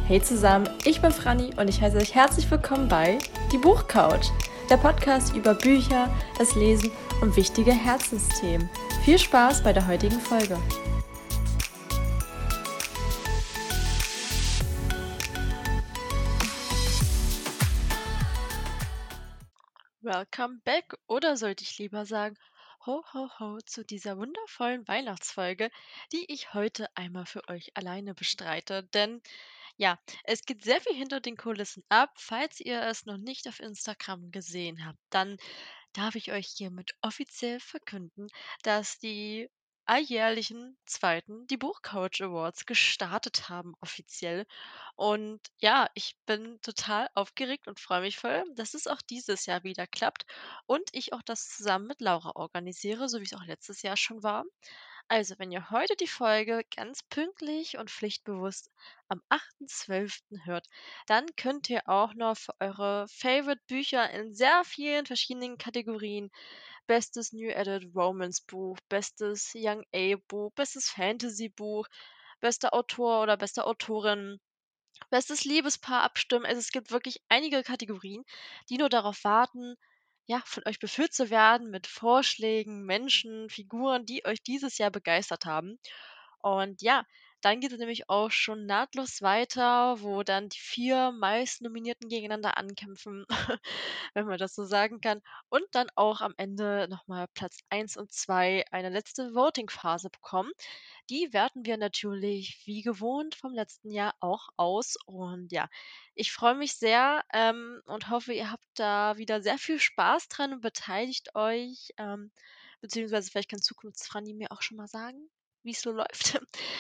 Hey zusammen, ich bin Franny und ich heiße euch herzlich willkommen bei Die Buchcouch, der Podcast über Bücher, das Lesen und wichtige Herzensthemen. Viel Spaß bei der heutigen Folge. Welcome back, oder sollte ich lieber sagen, ho ho ho zu dieser wundervollen Weihnachtsfolge, die ich heute einmal für euch alleine bestreite. Denn ja, es geht sehr viel hinter den Kulissen ab. Falls ihr es noch nicht auf Instagram gesehen habt, dann darf ich euch hiermit offiziell verkünden, dass die alljährlichen zweiten die Buchcouch Awards gestartet haben offiziell. Und ja, ich bin total aufgeregt und freue mich voll, dass es auch dieses Jahr wieder klappt und ich auch das zusammen mit Laura organisiere, so wie es auch letztes Jahr schon war. Also, wenn ihr heute die Folge ganz pünktlich und pflichtbewusst am 8.12. hört, dann könnt ihr auch noch für eure Favorite-Bücher in sehr vielen verschiedenen Kategorien, bestes New Adult Romance Buch, bestes Young A Buch, bestes Fantasy Buch, bester Autor oder beste Autorin, bestes Liebespaar abstimmen. Also, es gibt wirklich einige Kategorien, die nur darauf warten, ja, von euch befüllt zu werden mit Vorschlägen, Menschen, Figuren, die euch dieses Jahr begeistert haben. Und ja, dann geht es nämlich auch schon nahtlos weiter, wo dann die 4 meist Nominierten gegeneinander ankämpfen, wenn man das so sagen kann. Und dann auch am Ende noch mal Platz 1 und 2 eine letzte Voting-Phase bekommen. Die werten wir natürlich wie gewohnt vom letzten Jahr auch aus. Und ja, ich freue mich sehr, und hoffe, ihr habt da wieder sehr viel Spaß dran und beteiligt euch. Beziehungsweise vielleicht kann Zukunftsfranny mir auch schon mal sagen, wie es so läuft.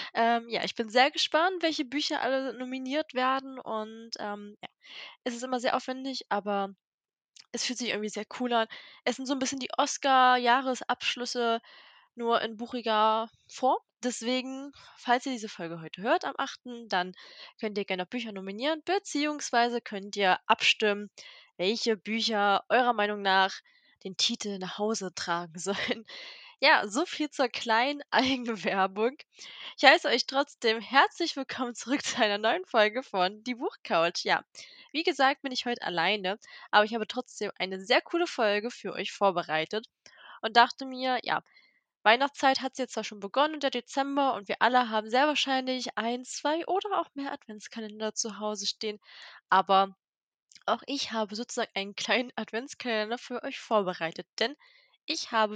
Ja, ich bin sehr gespannt, welche Bücher alle nominiert werden. Und ja, es ist immer sehr aufwendig, aber es fühlt sich irgendwie sehr cool an. Es sind so ein bisschen die Oscar-Jahresabschlüsse, nur in buchiger Form. Deswegen, falls ihr diese Folge heute hört, am 8., dann könnt ihr gerne Bücher nominieren, beziehungsweise könnt ihr abstimmen, welche Bücher eurer Meinung nach den Titel nach Hause tragen sollen. Ja, so viel zur kleinen Eigenwerbung. Ich heiße euch trotzdem herzlich willkommen zurück zu einer neuen Folge von Die Buchcouch. Ja, wie gesagt, bin ich heute alleine, aber ich habe trotzdem eine sehr coole Folge für euch vorbereitet und dachte mir, ja, Weihnachtszeit hat jetzt zwar schon begonnen und der Dezember und wir alle haben sehr wahrscheinlich ein, zwei oder auch mehr Adventskalender zu Hause stehen, aber auch ich habe sozusagen einen kleinen Adventskalender für euch vorbereitet, denn ich habe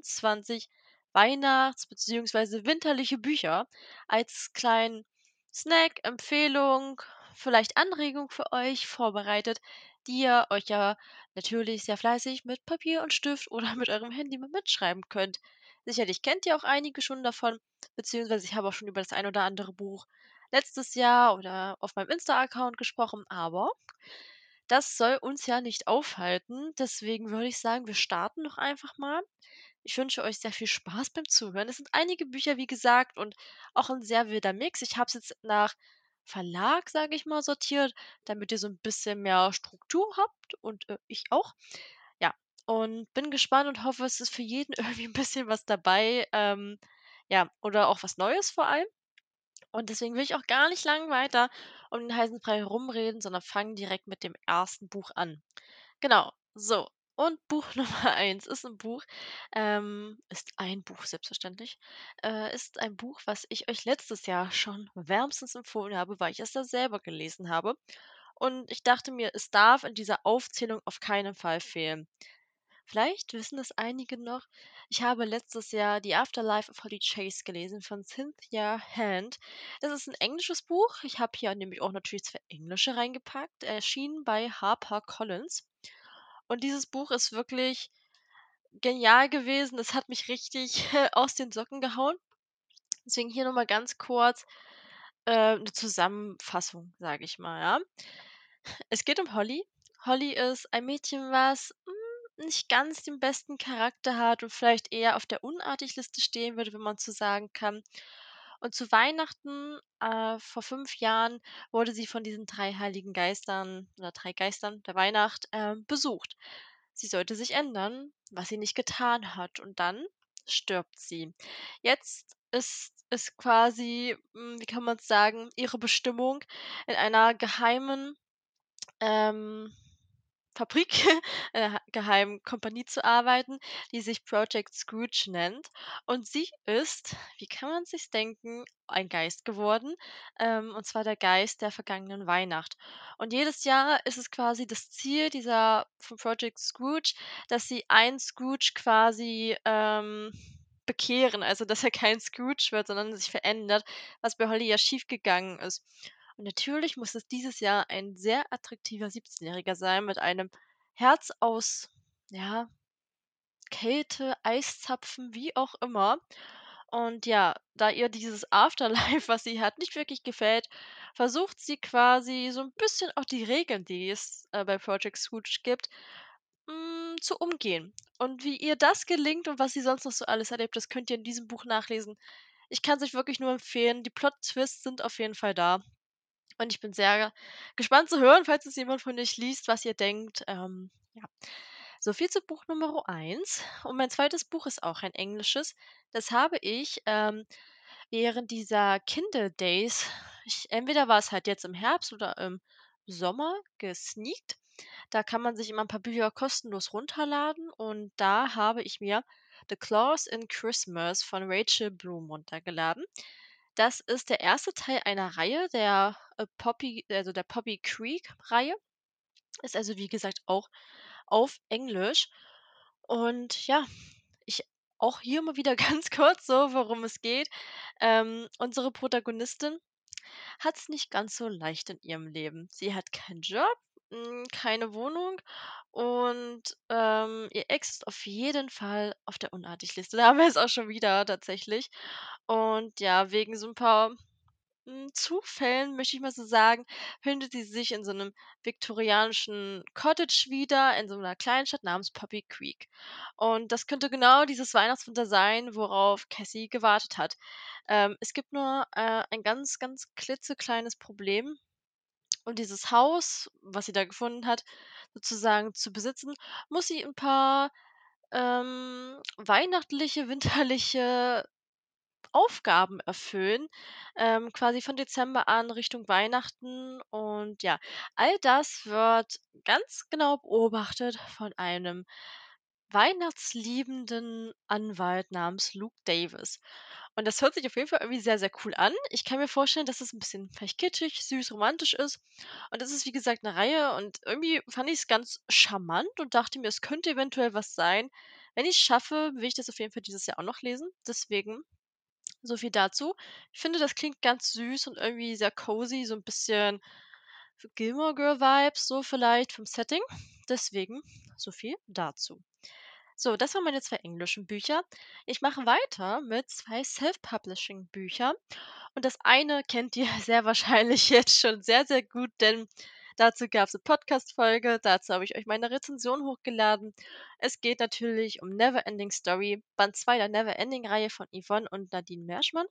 24 Weihnachts- bzw. winterliche Bücher als kleinen Snack, Empfehlung, vielleicht Anregung für euch vorbereitet, die ihr euch ja natürlich sehr fleißig mit Papier und Stift oder mit eurem Handy mal mitschreiben könnt. Sicherlich kennt ihr auch einige schon davon, beziehungsweise ich habe auch schon über das ein oder andere Buch letztes Jahr oder auf meinem Insta-Account gesprochen, aber das soll uns ja nicht aufhalten. Deswegen würde ich sagen, wir starten doch einfach mal. Ich wünsche euch sehr viel Spaß beim Zuhören. Es sind einige Bücher, wie gesagt, und auch ein sehr wilder Mix. Ich habe es jetzt nach Verlag, sage ich mal, sortiert, damit ihr so ein bisschen mehr Struktur habt und ich auch. Ja, und bin gespannt und hoffe, es ist für jeden irgendwie ein bisschen was dabei. Ja, oder auch was Neues vor allem. Und deswegen will ich auch gar nicht lang weiter um den heißen Brei herumreden, sondern fange direkt mit dem ersten Buch an. Genau, so. Und Buch Nummer eins ist ein Buch selbstverständlich, ist ein Buch, was ich euch letztes Jahr schon wärmstens empfohlen habe, weil ich es da selber gelesen habe. Und ich dachte mir, es darf in dieser Aufzählung auf keinen Fall fehlen. Vielleicht wissen es einige noch. Ich habe letztes Jahr The Afterlife of Holly Chase gelesen von Cynthia Hand. Das ist ein englisches Buch. Ich habe hier nämlich auch natürlich 2 englische reingepackt. Erschienen bei HarperCollins. Und dieses Buch ist wirklich genial gewesen. Es hat mich richtig aus den Socken gehauen. Deswegen hier noch mal ganz kurz, 'ne Zusammenfassung, sage ich mal, ja? Es geht um Holly. Holly ist ein Mädchen, was, nicht ganz den besten Charakter hat und vielleicht eher auf der Unartig-Liste stehen würde, wenn man so sagen kann. Und zu Weihnachten, vor 5 Jahren wurde sie von diesen 3 heiligen Geistern oder 3 Geistern der Weihnacht, besucht. Sie sollte sich ändern, was sie nicht getan hat und dann stirbt sie. Jetzt ist ist quasi, wie kann man's sagen, ihre Bestimmung in einer geheimen ähm, Fabrik, einer geheimen Kompanie zu arbeiten, die sich Project Scrooge nennt. Und sie ist, wie kann man sich's denken, ein Geist geworden, und zwar der Geist der vergangenen Weihnacht. Und jedes Jahr ist es quasi das Ziel dieser von Project Scrooge, dass sie einen Scrooge quasi, bekehren. Also, dass er kein Scrooge wird, sondern sich verändert, was bei Holly ja schiefgegangen ist. Und natürlich muss es dieses Jahr ein sehr attraktiver 17-Jähriger sein mit einem Herz aus, ja, Kälte, Eiszapfen, wie auch immer. Und ja, da ihr dieses Afterlife, was sie hat, nicht wirklich gefällt, versucht sie quasi so ein bisschen auch die Regeln, die es, bei Project Scrooge gibt, zu umgehen. Und wie ihr das gelingt und was sie sonst noch so alles erlebt, das könnt ihr in diesem Buch nachlesen. Ich kann's euch wirklich nur empfehlen. Die Plot-Twists sind auf jeden Fall da. Und ich bin sehr gespannt zu hören, falls es jemand von euch liest, was ihr denkt. Ja. So viel zu Buch Nummer eins. Und mein zweites Buch ist auch ein englisches. Das habe ich während dieser Kindle Days, entweder war es halt jetzt im Herbst oder im Sommer, gesneakt. Da kann man sich immer ein paar Bücher kostenlos runterladen. Und da habe ich mir The Clause in Christmas von Rachel Bloom runtergeladen. Das ist der erste Teil einer Reihe, der Poppy Creek-Reihe. Ist also, wie gesagt, auch auf Englisch. Und ja, ich auch hier mal wieder ganz kurz so, worum es geht. Unsere Protagonistin hat es nicht ganz so leicht in ihrem Leben. Sie hat keinen Job, keine Wohnung und, ihr Ex ist auf jeden Fall auf der Unartig-Liste. Da haben wir es auch schon wieder tatsächlich. Und ja, wegen so ein paar Zufällen, möchte ich mal so sagen, findet sie sich in so einem viktorianischen Cottage wieder in so einer Kleinstadt namens Poppy Creek. Und das könnte genau dieses Weihnachtswunder sein, worauf Cassie gewartet hat. Es gibt nur, ein ganz, ganz klitzekleines Problem. Um dieses Haus, was sie da gefunden hat, sozusagen zu besitzen, muss sie ein paar, weihnachtliche, winterliche Aufgaben erfüllen, quasi von Dezember an Richtung Weihnachten. Und ja, all das wird ganz genau beobachtet von einem weihnachtsliebenden Anwalt namens Luke Davis. Und das hört sich auf jeden Fall irgendwie sehr, sehr cool an. Ich kann mir vorstellen, dass es ein bisschen vielleicht kitschig, süß, romantisch ist. Und das ist, wie gesagt, eine Reihe und irgendwie fand ich es ganz charmant und dachte mir, es könnte eventuell was sein. Wenn ich's schaffe, will ich das auf jeden Fall dieses Jahr auch noch lesen. Deswegen so viel dazu. Ich finde, das klingt ganz süß und irgendwie sehr cozy, so ein bisschen Gilmore Girl Vibes, so vielleicht vom Setting. Deswegen so viel dazu. So, das waren meine 2 englischen Bücher. Ich mache weiter mit 2 Self-Publishing-Büchern. Und das eine kennt ihr sehr wahrscheinlich jetzt schon sehr, sehr gut, denn dazu gab es eine Podcast-Folge, dazu habe ich euch meine Rezension hochgeladen. Es geht natürlich um Neverending Story, Band 2 der Neverending-Reihe von Yvonne und Nadine Merschmann.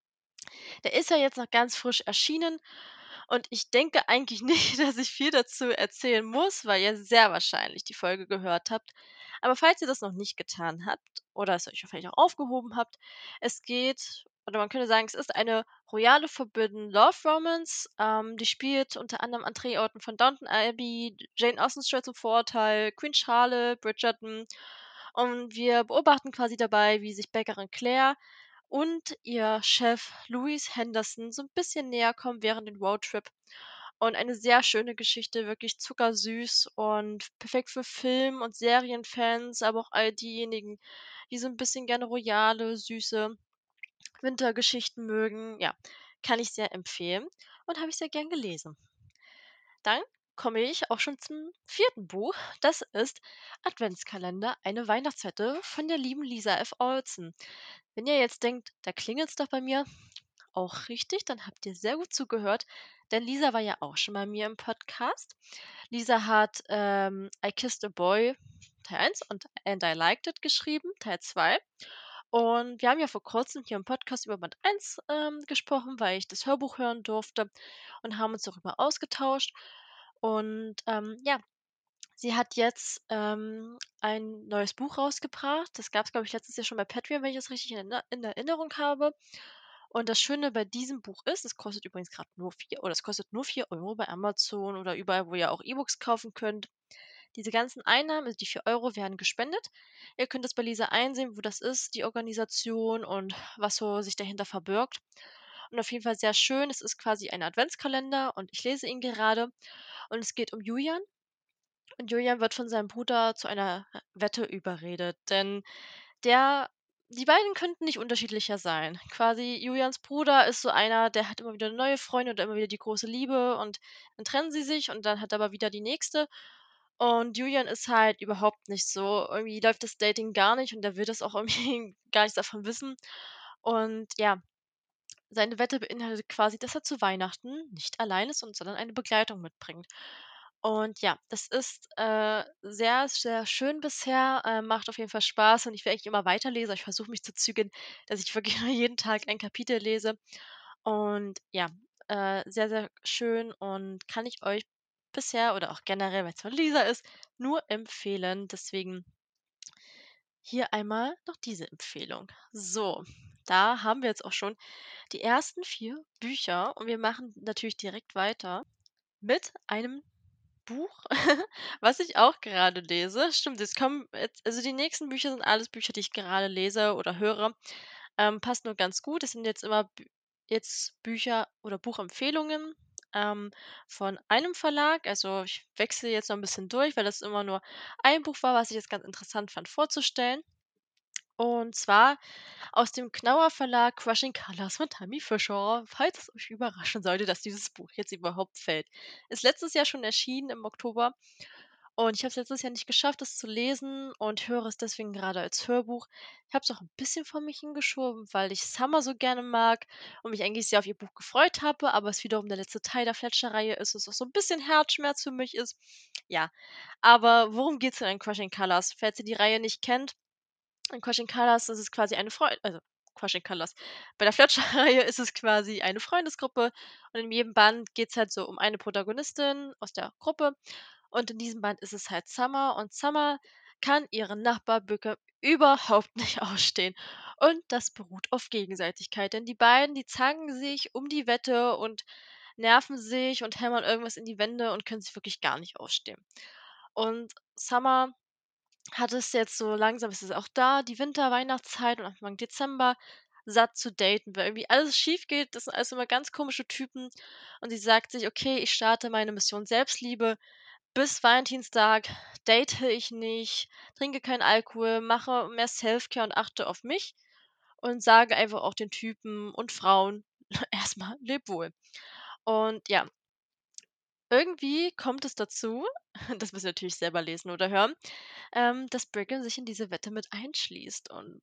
Der ist ja jetzt noch ganz frisch erschienen und ich denke eigentlich nicht, dass ich viel dazu erzählen muss, weil ihr sehr wahrscheinlich die Folge gehört habt. Aber falls ihr das noch nicht getan habt oder es euch vielleicht auch aufgehoben habt, es geht, oder man könnte sagen, es ist eine royale Forbidden Love Romance. Die spielt unter anderem an Drehorten von Downton Abbey, Jane Austen's Stolz und Vorurteil, Queen Charlotte, Bridgerton. Und wir beobachten quasi dabei, wie sich Bäckerin Claire und ihr Chef Louis Henderson so ein bisschen näher kommen während dem Roadtrip. Und eine sehr schöne Geschichte, wirklich zuckersüß und perfekt für Film und Serienfans, aber auch all diejenigen, die so ein bisschen gerne royale, süße Wintergeschichten mögen. Ja, kann ich sehr empfehlen und habe ich sehr gern gelesen. Dann komme ich auch schon zum vierten Buch. Das ist Adventskalender, eine Weihnachtswette von der lieben Lisa F. Olsen. Wenn ihr jetzt denkt, da klingelt's doch bei mir, auch richtig, dann habt ihr sehr gut zugehört, denn Lisa war ja auch schon bei mir im Podcast. Lisa hat I Kissed a Boy Teil 1 und And I Liked It geschrieben, Teil 2. Und wir haben ja vor kurzem hier im Podcast über Band 1 gesprochen, weil ich das Hörbuch hören durfte und haben uns darüber ausgetauscht. Und ja, sie hat jetzt ein neues Buch rausgebracht. Das gab es, glaube ich, letztes Jahr schon bei Patreon, wenn ich das richtig in Erinnerung habe. Und das Schöne bei diesem Buch ist, es kostet übrigens gerade nur 4 oder es kostet nur 4 € bei Amazon oder überall, wo ihr auch E-Books kaufen könnt. Diese ganzen Einnahmen, also die 4 € werden gespendet. Ihr könnt das bei Lisa einsehen, wo das ist, die Organisation und was so sich dahinter verbirgt. Und auf jeden Fall sehr schön. Es ist quasi ein Adventskalender und ich lese ihn gerade. Und es geht um Julian. Und Julian wird von seinem Bruder zu einer Wette überredet, denn der die beiden könnten nicht unterschiedlicher sein. Quasi Julians Bruder ist so einer, der hat immer wieder neue Freunde und immer wieder die große Liebe und dann trennen sie sich und dann hat er aber wieder die nächste. Und Julian ist halt überhaupt nicht so. Irgendwie läuft das Dating gar nicht und der will das auch irgendwie gar nichts davon wissen. Und ja, seine Wette beinhaltet quasi, dass er zu Weihnachten nicht allein ist und sondern eine Begleitung mitbringt. Und ja, das ist, sehr, sehr schön bisher, macht auf jeden Fall Spaß und ich will eigentlich immer weiterlesen. Ich versuche mich zu zügeln, dass ich wirklich nur jeden Tag ein Kapitel lese. Und ja, sehr, sehr schön und kann ich euch bisher oder auch generell, weil's von Lisa ist, nur empfehlen. Deswegen hier einmal noch diese Empfehlung. So, da haben wir jetzt auch schon die ersten 4 Bücher und wir machen natürlich direkt weiter mit einem Buch, was ich auch gerade lese. Stimmt, jetzt kommen jetzt also die nächsten Bücher sind alles Bücher, die ich gerade lese oder höre. Passt nur ganz gut. Es sind jetzt immer jetzt Bücher oder Buchempfehlungen, ähm, von einem Verlag. Also, ich wechsle jetzt noch ein bisschen durch, weil das immer nur ein Buch war, was ich jetzt ganz interessant fand vorzustellen. Und zwar aus dem Knauer Verlag Crushing Colors von Tammy Fischer, falls es euch überraschen sollte, dass dieses Buch jetzt überhaupt fällt. Ist letztes Jahr schon erschienen im Oktober und ich habe es letztes Jahr nicht geschafft, es zu lesen und höre es deswegen gerade als Hörbuch. Ich habe es auch ein bisschen vor mich hingeschoben, weil ich Summer so gerne mag und mich eigentlich sehr auf ihr Buch gefreut habe, aber es wiederum der letzte Teil der Fletcher-Reihe ist, was auch so ein bisschen Herzschmerz für mich ist. Ja, aber worum geht's denn in Crushing Colors? Falls ihr die Reihe nicht kennt, in Crushing Colors ist es quasi eine Freu also, Crushing Colors. Bei der Fletcher-Reihe ist es quasi eine Freundesgruppe und in jedem Band geht's halt so um eine Protagonistin aus der Gruppe und in diesem Band ist es halt Summer und Summer kann ihren Nachbar Bücke überhaupt nicht ausstehen. Und das beruht auf Gegenseitigkeit, denn die beiden, die zanken sich um die Wette und nerven sich und hämmern irgendwas in die Wände und können sich wirklich gar nicht ausstehen. Und Summer hat es jetzt so langsam ist es auch da, die Weihnachtszeit und Anfang Dezember, satt zu daten, weil irgendwie alles schief geht. Das sind alles immer ganz komische Typen. Und sie sagt sich: „Okay, ich starte meine Mission Selbstliebe. Bis Valentinstag date ich nicht, trinke keinen Alkohol, mache mehr Selfcare und achte auf mich und sage einfach auch den Typen und Frauen erstmal leb wohl.“ Und ja, irgendwie kommt es dazu, das müsst ihr natürlich selber lesen oder hören, dass Brigham sich in diese Wette mit einschließt und,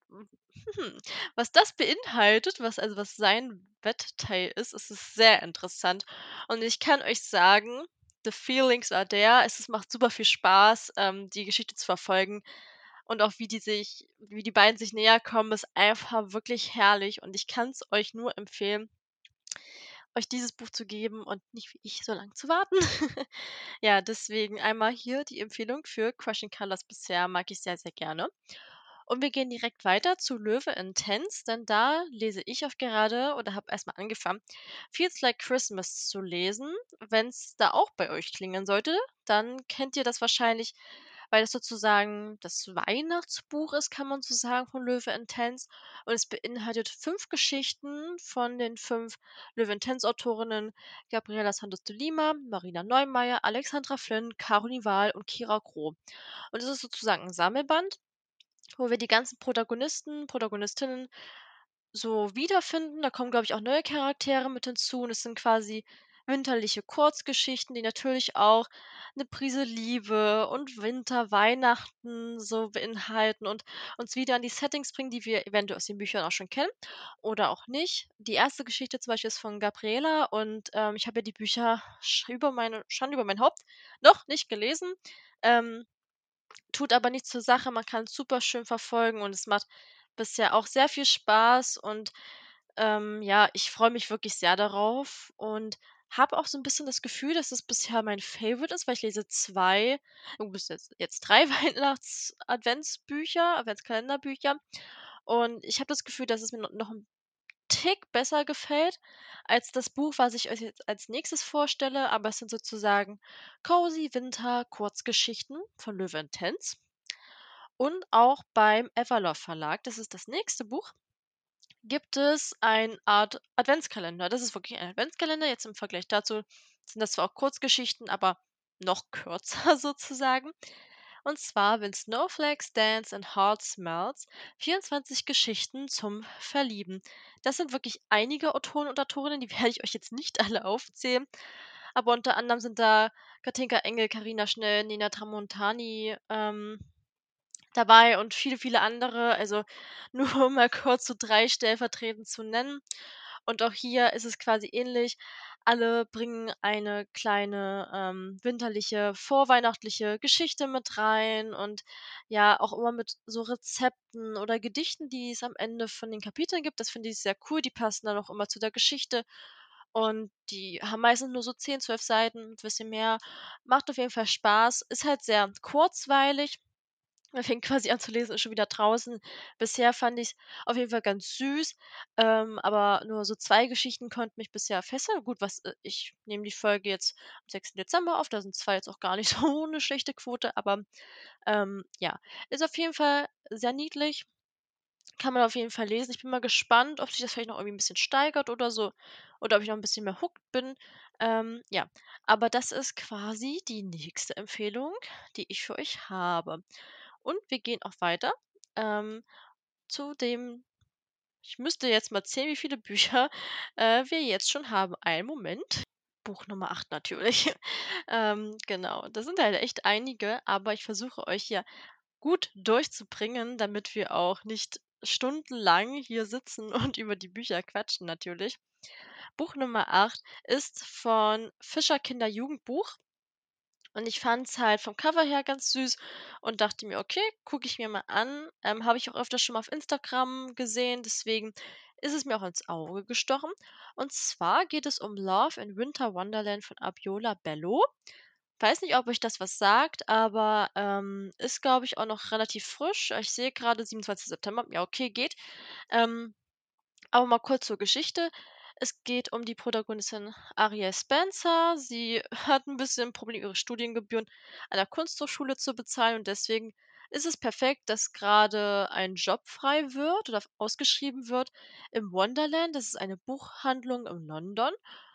was das beinhaltet, was sein Wettteil ist, ist es sehr interessant. Und ich kann euch sagen, the feelings are there. Es macht super viel Spaß, die Geschichte zu verfolgen und auch wie die beiden sich näher kommen, ist einfach wirklich herrlich und ich kann es euch nur empfehlen, euch dieses Buch zu geben und nicht wie ich so lang zu warten. Ja, deswegen einmal hier die Empfehlung für Crushing Colors bisher mag ich sehr, sehr gerne. Und wir gehen direkt weiter zu Löwe Intense, denn da lese ich auf gerade oder habe erstmal angefangen, Feels Like Christmas zu lesen. Wenn es da auch bei euch klingen sollte, dann kennt ihr das wahrscheinlich, weil das sozusagen das Weihnachtsbuch ist, kann man so sagen, von Löwe Intense. Und es beinhaltet 5 Geschichten von den 5 Löwe Intense-Autorinnen Gabriela Santos de Lima, Marina Neumeier, Alexandra Flynn, Caroline Wahl und Kira Groh. Und es ist sozusagen ein Sammelband, wo wir die ganzen Protagonistinnen so wiederfinden. Da kommen, glaube ich, auch neue Charaktere mit hinzu und es sind quasi winterliche Kurzgeschichten, die natürlich auch eine Prise Liebe und Winter, Weihnachten so beinhalten und uns wieder an die Settings bringen, die wir eventuell aus den Büchern auch schon kennen oder auch nicht. Die erste Geschichte zum Beispiel ist von Gabriela und, ich habe ja die Bücher Schande über mein Haupt noch nicht gelesen. Ähm Tut aber nichts zur Sache. Man kann es super schön verfolgen und es macht bisher auch sehr viel Spaß und, ja, ich freue mich wirklich sehr darauf und habe auch so ein bisschen das Gefühl, dass es bisher mein Favorite ist, weil ich lese 2, bis jetzt 3 Weihnachts-Adventsbücher Adventskalenderbücher und ich habe das Gefühl, dass es mir noch Tick besser gefällt als das Buch, was ich euch jetzt als Nächstes vorstelle, aber es sind sozusagen Cozy Winter Kurzgeschichten von Löwe Tenz und auch beim Everlove Verlag, das ist das nächste Buch, gibt es eine Art Adventskalender. Das ist wirklich ein Adventskalender. Jetzt im Vergleich dazu sind das zwar auch Kurzgeschichten, aber noch kürzer sozusagen. Und zwar When Snowflakes Dance and Heart Melts, 24 Geschichten zum Verlieben. Das sind wirklich einige Autoren und Autorinnen, die werde ich euch jetzt nicht alle aufzählen. Aber unter anderem sind da Katinka Engel, Karina Schnell, Nina Tramontani, dabei und viele, viele andere. Also, nur um mal kurz so 3 stellvertretend zu nennen. Und auch hier ist es quasi ähnlich. Alle bringen eine kleine, winterliche, vorweihnachtliche Geschichte mit rein und ja, auch immer mit so Rezepten oder Gedichten, die es am Ende von den Kapiteln gibt. Das finde ich sehr cool. Die passen dann auch immer zu der Geschichte und die haben meistens nur so 10, 12 Seiten, 'n bisschen mehr. Macht auf jeden Fall Spaß, ist halt sehr kurzweilig. Man fängt quasi an zu lesen, ist schon wieder draußen. Bisher fand ich's auf jeden Fall ganz süß, aber nur so 2 Geschichten konnten mich bisher fesseln. Gut, ich nehme die Folge jetzt am 6. Dezember auf, da sind 2 jetzt auch gar nicht so 'ne schlechte Quote, aber, ja, ist auf jeden Fall sehr niedlich, kann man auf jeden Fall lesen. Ich bin mal gespannt, ob sich das vielleicht noch irgendwie 'n bisschen steigert oder so oder ob ich noch 'n bisschen mehr hooked bin. Ja, aber das ist quasi die nächste Empfehlung, die ich für euch habe. Und wir gehen auch weiter, ähm, zu dem ich müsste jetzt mal zählen, wie viele Bücher, wir jetzt schon haben. Einen Moment. Buch Nummer 8 natürlich. Genau, das sind halt echt einige, aber ich versuche euch hier gut durchzubringen, damit wir auch nicht stundenlang hier sitzen und über die Bücher quatschen natürlich. Buch Nummer 8 ist von Fischer Kinderjugendbuch und ich fand's halt vom Cover her ganz süß und dachte mir: „Okay, gucke ich mir mal an.“ Habe ich auch öfters schon mal auf Instagram gesehen, deswegen ist es mir auch ins Auge gestochen. Und zwar geht es um Love in Winter Wonderland von Abiola Bello. Weiß nicht, ob euch das was sagt, aber, ist, glaube ich, auch noch relativ frisch. Ich sehe gerade 27. September. Ja, okay, geht. Ähm, aber mal kurz zur Geschichte. Es geht um die Protagonistin Ariel Spencer. Sie hat ein bisschen Probleme, ihre Studiengebühren an der Kunsthochschule zu bezahlen und deswegen ist es perfekt, dass gerade ein Job frei wird oder ausgeschrieben wird im Wonderland. Das ist eine Buchhandlung in London.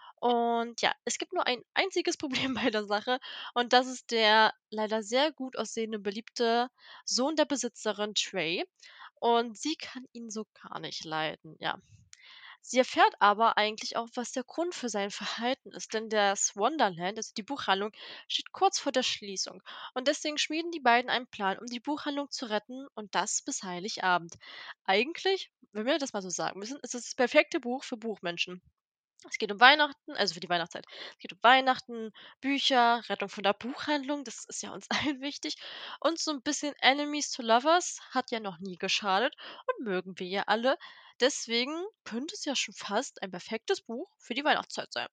Und ja, es gibt nur ein einziges Problem bei der Sache und das ist der leider sehr gut aussehende, beliebte Sohn der Besitzerin Trey. Und sie kann ihn so gar nicht leiden, ja. Sie erfährt aber eigentlich auch, was der Grund für sein Verhalten ist, denn das Wonderland, also die Buchhandlung, steht kurz vor der Schließung. Und deswegen schmieden die beiden einen Plan, um die Buchhandlung zu retten und das bis Heiligabend. Eigentlich, wenn wir das mal so sagen müssen, ist es das perfekte Buch für Buchmenschen. Es geht um Weihnachten, also für die Weihnachtszeit. Es geht um Weihnachten, Bücher, Rettung von der Buchhandlung, das ist ja uns allen wichtig. Und so ein bisschen Enemies to Lovers hat ja noch nie geschadet und mögen wir ja alle. Deswegen könnte es ja schon fast ein perfektes Buch für die Weihnachtszeit sein.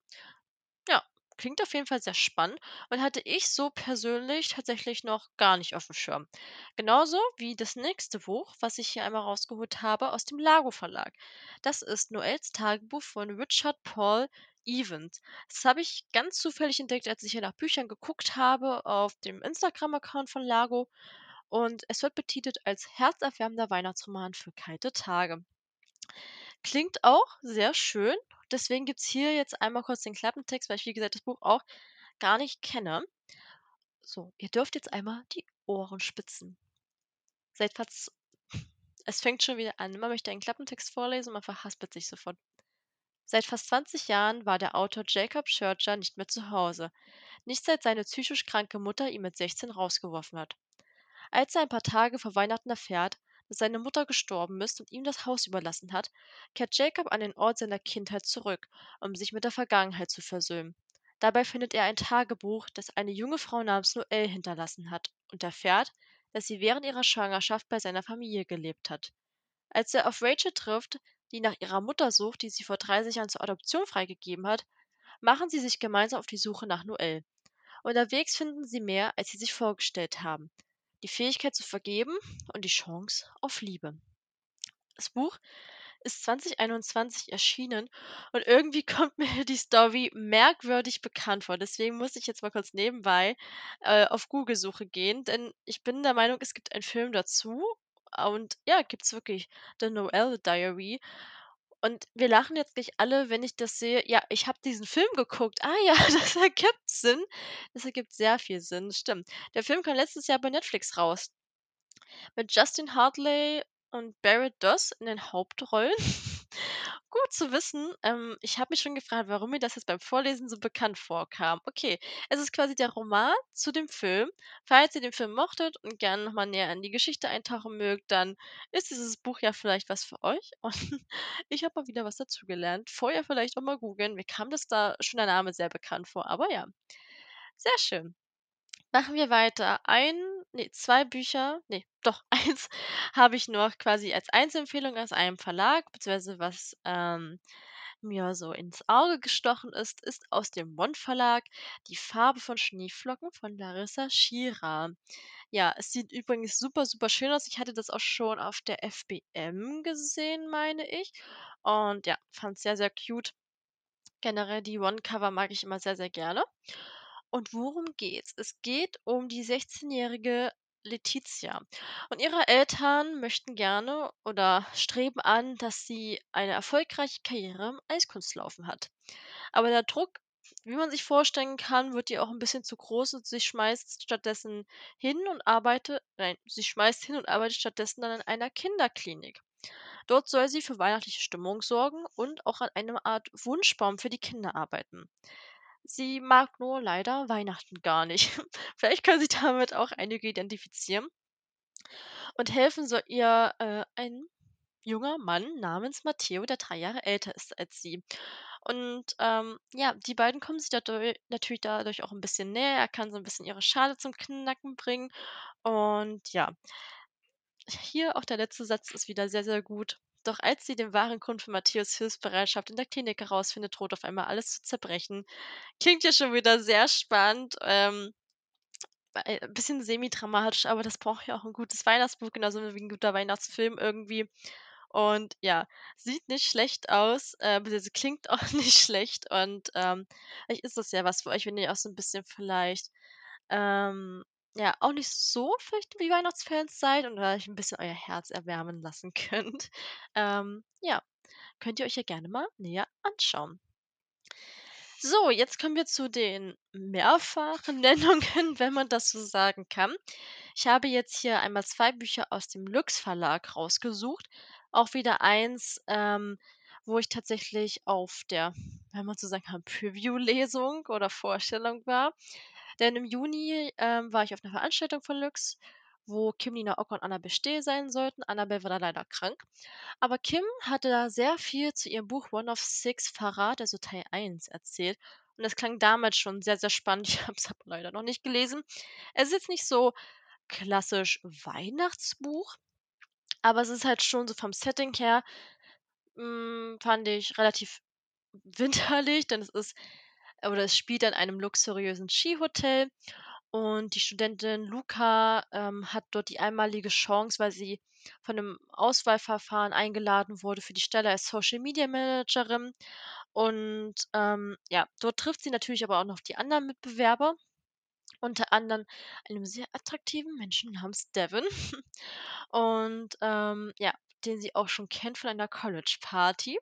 Ja, klingt auf jeden Fall sehr spannend und hatte ich so persönlich tatsächlich noch gar nicht auf dem Schirm. Genauso wie das nächste Buch, was ich hier einmal rausgeholt habe aus dem Lago Verlag. Das ist Noels Tagebuch von Richard Paul Evans. Das habe ich ganz zufällig entdeckt, als ich hier nach Büchern geguckt habe auf dem Instagram-Account von Lago. Und es wird betitelt als herzerwärmender Weihnachtsroman für kalte Tage. Klingt auch sehr schön. Deswegen gibt's hier jetzt einmal kurz den Klappentext, weil ich, wie gesagt, das Buch auch gar nicht kenne. So, ihr dürft jetzt einmal die Ohren spitzen. Seid verz Es fängt schon wieder an. Immer möchte einen Klappentext vorlesen und man verhaspelt sich sofort. Seit fast 20 Jahren war der Autor Jacob Churcher nicht mehr zu Hause. Nicht seit seine psychisch kranke Mutter ihn mit 16 rausgeworfen hat. Als er ein paar Tage vor Weihnachten erfährt, dass seine Mutter gestorben ist und ihm das Haus überlassen hat, kehrt Jacob an den Ort seiner Kindheit zurück, um sich mit der Vergangenheit zu versöhnen. Dabei findet er ein Tagebuch, das eine junge Frau namens Noelle hinterlassen hat, und erfährt, dass sie während ihrer Schwangerschaft bei seiner Familie gelebt hat. Als er auf Rachel trifft, die nach ihrer Mutter sucht, die sie vor 30 Jahren zur Adoption freigegeben hat, machen sie sich gemeinsam auf die Suche nach Noelle. Unterwegs finden sie mehr, als sie sich vorgestellt haben. Die Fähigkeit zu vergeben und die Chance auf Liebe. Das Buch ist 2021 erschienen und irgendwie kommt mir die Story merkwürdig bekannt vor. Deswegen muss ich jetzt mal kurz nebenbei, auf Google-Suche gehen, denn ich bin der Meinung, es gibt einen Film dazu und ja, gibt's wirklich, „The Noel Diary“. Und wir lachen jetzt gleich alle, wenn ich das sehe. Ja, ich habe diesen Film geguckt. Ah ja, das ergibt Sinn. Das ergibt sehr viel Sinn, stimmt. Der Film kam letztes Jahr bei Netflix raus mit Justin Hartley und Barrett Doss in den Hauptrollen. Gut zu wissen. Ich habe mich schon gefragt, warum mir das jetzt beim Vorlesen so bekannt vorkam. Okay, es ist quasi der Roman zu dem Film. Falls ihr den Film mochtet und gerne nochmal näher in die Geschichte eintauchen mögt, dann ist dieses Buch ja vielleicht was für euch. Und ich habe mal wieder was dazugelernt. Vorher vielleicht auch mal googeln. Mir kam das da schon der Name sehr bekannt vor. Aber ja, sehr schön. Machen wir weiter. 2 Bücher, ne, doch eins habe ich noch quasi als Einzelempfehlung aus einem Verlag, beziehungsweise was, mir so ins Auge gestochen ist aus dem One-Verlag „Die Farbe von Schneeflocken“ von Larissa Schira. Ja, es sieht übrigens super, super schön aus. Ich hatte das auch schon auf der FBM gesehen, meine ich. Und ja, fand's sehr, sehr cute. Generell die One-Cover mag ich immer sehr, sehr gerne. Und worum geht's? Es geht um die 16-jährige Letizia. Und ihre Eltern möchten gerne oder streben an, dass sie eine erfolgreiche Karriere im Eiskunstlaufen hat. Aber der Druck, wie man sich vorstellen kann, wird ihr auch ein bisschen zu groß und sie schmeißt hin und arbeitet stattdessen dann in einer Kinderklinik. Dort soll sie für weihnachtliche Stimmung sorgen und auch an einer Art Wunschbaum für die Kinder arbeiten. Sie mag nur leider Weihnachten gar nicht. Vielleicht können sich damit auch einige identifizieren. Und helfen soll ihr ein junger Mann namens Matteo, der 3 Jahre älter ist als sie. Und ja, die beiden kommen sich natürlich dadurch auch ein bisschen näher. Er kann so ein bisschen ihre Schale zum Knacken bringen. Und ja, hier auch der letzte Satz ist wieder sehr, sehr gut. Doch als sie den wahren Grund für Matthäus Hilfsbereitschaft in der Klinik herausfindet, droht auf einmal alles zu zerbrechen. Klingt ja schon wieder sehr spannend, bisschen semi-dramatisch, aber das braucht ja auch ein gutes Weihnachtsbuch, genauso wie ein guter Weihnachtsfilm irgendwie. Und ja, sieht nicht schlecht aus, beziehungsweise klingt auch nicht schlecht und, vielleicht ist das ja was für euch, wenn ihr auch so ein bisschen vielleicht, ähm, ja, auch nicht so vielleicht wie Weihnachtsfans seid und euch ein bisschen euer Herz erwärmen lassen könnt. Ja, könnt ihr euch ja gerne mal näher anschauen. So, jetzt kommen wir zu den mehrfachen Nennungen, wenn man das so sagen kann. Ich habe jetzt hier einmal 2 Bücher aus dem Lüx Verlag rausgesucht. Auch wieder eins, wo ich tatsächlich auf der, wenn man so sagen kann, Preview-Lesung oder Vorstellung war. Denn im Juni, war ich auf einer Veranstaltung von Lüx, wo Kim, Nina Ock und Annabel Steh sein sollten. Annabel war da leider krank. Aber Kim hatte da sehr viel zu ihrem Buch „One of Six Verrat“, also Teil 1 erzählt. Und das klang damals schon sehr, sehr spannend. Ich habe es aber leider noch nicht gelesen. Es ist jetzt nicht so klassisch Weihnachtsbuch, aber es ist halt schon so vom Setting her, fand ich relativ winterlich, denn es spielt an einem luxuriösen Skihotel und die Studentin Luca, hat dort die einmalige Chance, weil sie von 'nem Auswahlverfahren eingeladen wurde für die Stelle als Social Media Managerin. Und, ja, dort trifft sie natürlich aber auch noch die anderen Mitbewerber, unter anderem einem sehr attraktiven Menschen namens Devin und, ja, den sie auch schon kennt von einer College-Party.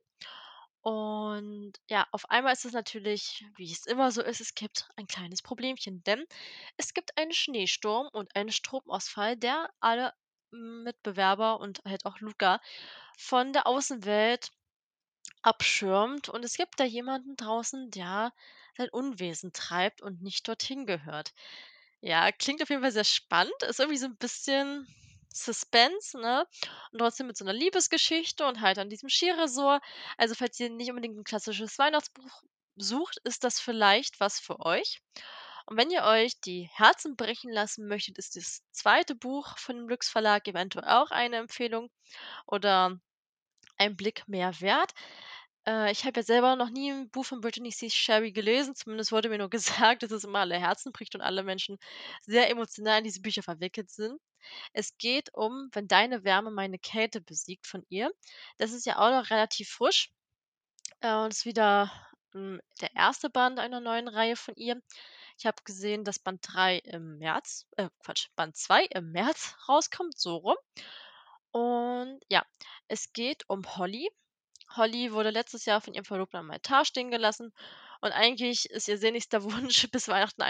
Und ja, auf einmal ist es natürlich, wie es immer so ist, es gibt ein kleines Problemchen, denn es gibt einen Schneesturm und einen Stromausfall, der alle Mitbewerber und halt auch Luca von der Außenwelt abschirmt. Und es gibt da jemanden draußen, der sein Unwesen treibt und nicht dorthin gehört. Ja, klingt auf jeden Fall sehr spannend, ist irgendwie so ein bisschen Suspense, ne? Und trotzdem mit so einer Liebesgeschichte und halt an diesem Skiresort. Also, falls ihr nicht unbedingt ein klassisches Weihnachtsbuch sucht, ist das vielleicht was für euch. Und wenn ihr euch die Herzen brechen lassen möchtet, ist das zweite Buch von dem Lüx Verlag eventuell auch eine Empfehlung oder ein Blick mehr wert. Ich habe ja selber noch nie ein Buch von Brittany C. Sherry gelesen, zumindest wurde mir nur gesagt, dass es immer alle Herzen bricht und alle Menschen sehr emotional in diese Bücher verwickelt sind. Es geht um „Wenn deine Wärme meine Kälte besiegt" von ihr. Das ist ja auch noch relativ frisch, und ist wieder, der erste Band einer neuen Reihe von ihr. Ich habe gesehen, dass Band 3 im März Quatsch, Band 2 im März rauskommt, so rum. Und ja, es geht um Holly. Holly wurde letztes Jahr von ihrem Verlobten am Altar stehen gelassen und eigentlich ist ihr sehnlichster Wunsch, bis Weihnachten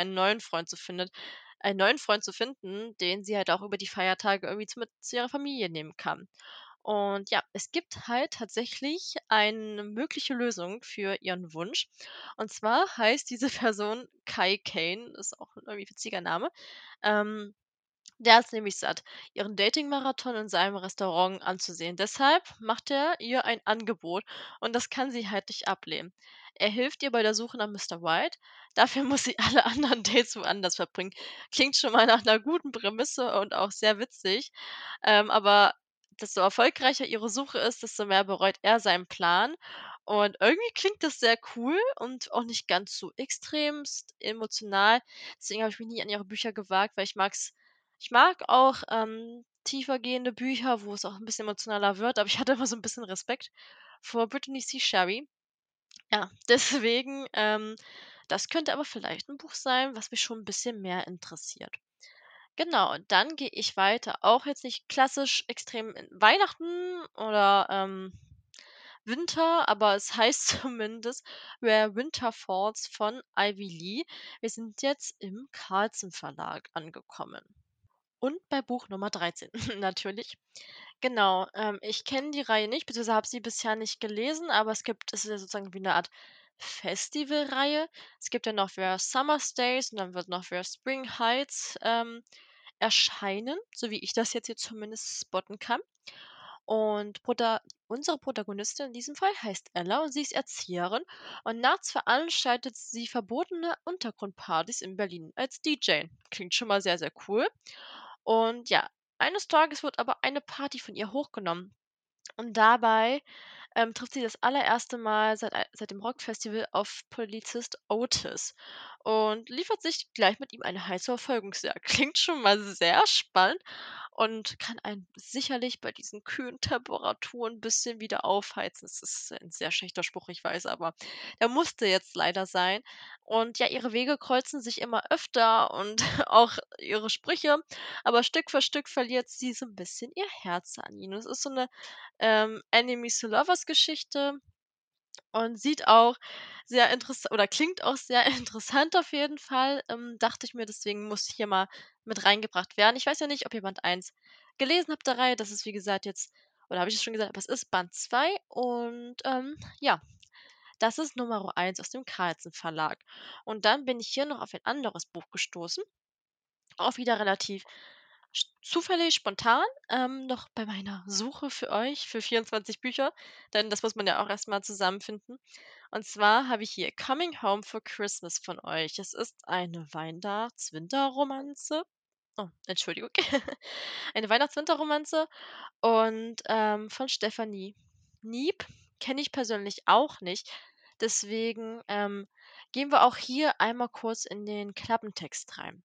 einen neuen Freund zu finden, den sie halt auch über die Feiertage irgendwie mit zu ihrer Familie nehmen kann. Und ja, es gibt halt tatsächlich eine mögliche Lösung für ihren Wunsch. Und zwar heißt diese Person Kai Kane, ist auch 'n irgendwie witziger Name. Ähm, Der ist nämlich satt, ihren Dating-Marathon in seinem Restaurant anzusehen. Deshalb macht er ihr ein Angebot und das kann sie halt nicht ablehnen. Er hilft ihr bei der Suche nach Mr. White. Dafür muss sie alle anderen Dates woanders verbringen. Klingt schon mal nach einer guten Prämisse und auch sehr witzig. Aber desto erfolgreicher ihre Suche ist, desto mehr bereut er seinen Plan. Und irgendwie klingt das sehr cool und auch nicht ganz so extremst emotional. Deswegen habe ich mich nie an ihre Bücher gewagt, weil ich mag auch, tiefergehende Bücher, wo es auch ein bisschen emotionaler wird, aber ich hatte immer so ein bisschen Respekt vor Brittany C. Sherry. Ja, deswegen, das könnte aber vielleicht ein Buch sein, was mich schon ein bisschen mehr interessiert. Genau, und dann gehe ich weiter. Auch jetzt nicht klassisch extrem in Weihnachten oder, Winter, aber es heißt zumindest „Where Winter Falls" von Ivy Lee. Wir sind jetzt im Carlsen Verlag angekommen. Und bei Buch Nummer 13 natürlich. Genau, ich kenne die Reihe nicht, beziehungsweise habe sie bisher nicht gelesen, aber es ist ja sozusagen wie eine Art Festivalreihe. Es gibt ja noch Where Summer Stays und dann wird noch Where Spring Heights, erscheinen, so wie ich das jetzt hier zumindest spotten kann. Und unsere Protagonistin in diesem Fall heißt Ella und sie ist Erzieherin und nachts veranstaltet sie verbotene Untergrundpartys in Berlin als DJ. Klingt schon mal sehr, sehr cool. Und ja, eines Tages wird aber eine Party von ihr hochgenommen. Und dabei, trifft sie das allererste Mal seit dem Rockfestival auf Polizist Otis und liefert sich gleich mit ihm eine heiße Verfolgungsjagd. Klingt schon mal sehr spannend und kann einen sicherlich bei diesen kühlen Temperaturen 'n bisschen wieder aufheizen. Das ist ein sehr schlechter Spruch, ich weiß, aber der musste jetzt leider sein. Und ja, ihre Wege kreuzen sich immer öfter und auch ihre Sprüche, aber Stück für Stück verliert sie so ein bisschen ihr Herz an ihn. Es ist so eine Enemies to Lovers Geschichte und sieht auch sehr interessant oder klingt auch sehr interessant auf jeden Fall. Dachte ich mir, deswegen muss hier mal mit reingebracht werden. Ich weiß ja nicht, ob ihr Band 1 gelesen habt der Reihe. Das ist, wie gesagt, jetzt oder habe ich es schon gesagt, aber es ist Band 2 und, ja, das ist Nummer 1 aus dem Carlsen Verlag. Und dann bin ich hier noch auf ein anderes Buch gestoßen, auch wieder relativ zufällig, spontan, noch bei meiner Suche für euch, für 24 Bücher, denn das muss man ja auch erstmal zusammenfinden. Und zwar habe ich hier „Coming Home for Christmas" von euch. Es ist eine Weihnachts-Winter-Romanze. Oh, Entschuldigung. Eine Weihnachts-Winter-Romanze und, von Stefanie Niep. Kenne ich persönlich auch nicht. Deswegen, gehen wir auch hier einmal kurz in den Klappentext rein.